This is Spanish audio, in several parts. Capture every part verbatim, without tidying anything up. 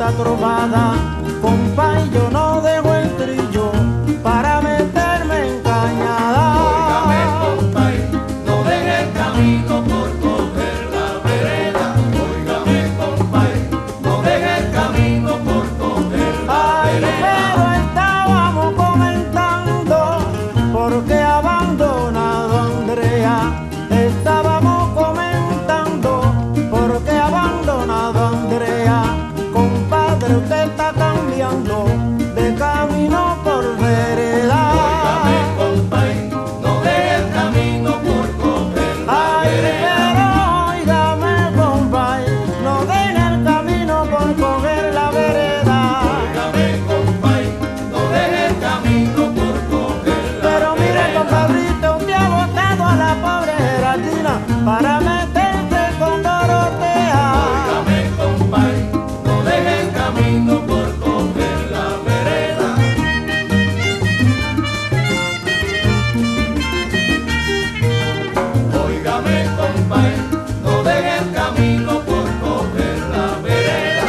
la trovada, compay, yo no dejo el trillo para meterme en cañada. Óigame, compay, no deje el camino por coger la vereda. Óigame, compay, no deje el camino por coger la Ay, vereda. pero estábamos comentando por qué ha abandonado a Andrea. Estábamos comentando por qué ha abandonado a Andrea. Compadre, usted está cambiando de camino por vereda. Óigame, compay, no deje el camino por coger la Ay, vereda. pero óigame, compay, no deje el camino por coger la vereda. Óigame, compay, no deje el camino por coger la Pero mire, vereda. compadrito, usted ha botado a la pobre Geraldina para meterse con Dorotea. Óigame, compay, no deje el camino por coger la vereda. Óigame, compay, no deje el camino por coger la vereda.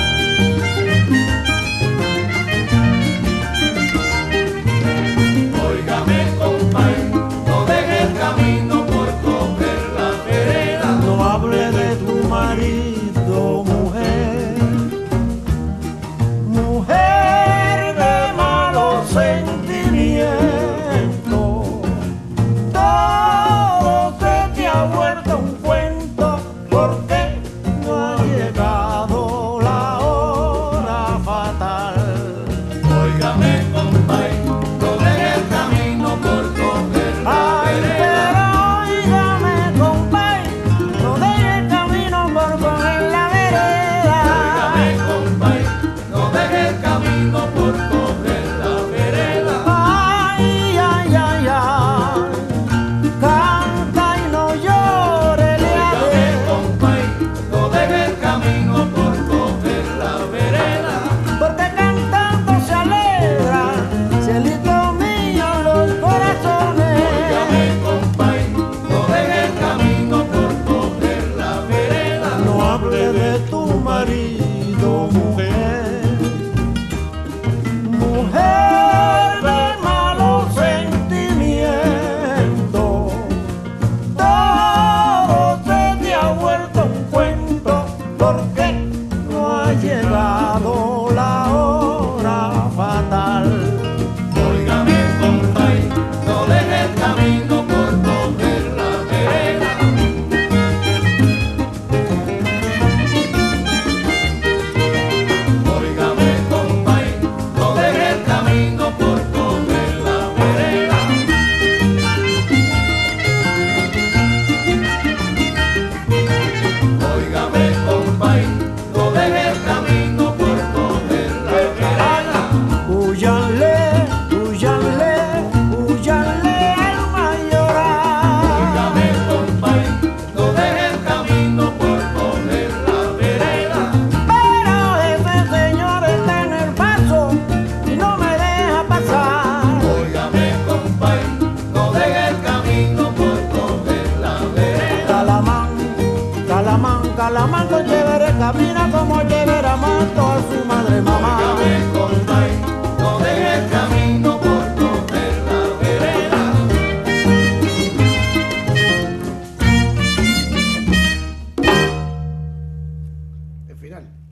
Óigame, compay, no deje el camino por coger la vereda. No hable de tu marido, mujer, mujer de malos sentimientos. Todo se te ha vuelto un cuento porque no ha llegado la hora fatal. Óigame, compay, no deje el camino por coger la Ay, vereda. pero óigame, compay, no deje el camino por coger la vereda. Óigame, compay, no deje el camino por coger la vereda. Ay, ay, ay, ay, canta y no llore, le Óigame, haré, compay, no deje el camino por coger la vereda. porque cantando se alegra, cielito mío, los corazones. Óigame, compay, no deje el camino por coger la vereda. No hable de tu marido, mujer, mujer de malos sentimientos. Todo se te ha vuelto un cuento porque no ha llegado la hora fatal. Óigame, compay, no deje el camino por coger la vereda. Óigame, compay, no deje el camino por coger la vereda. Óigame, compay, no deje el camino por coger la vereda. Húyanle, húyanle, húyanle al mayoral. Óigame, compay, no deje el camino por coger la vereda. Pero ese señor está en el paso y no me deja pasar. Óigame, compay, no deje el camino por coger la vereda. Calamán, Calamán, Calamán con chévere camina como chévere amando a su madre mamá. Óigame, compay, no deje el camino por coger la vereda. El final.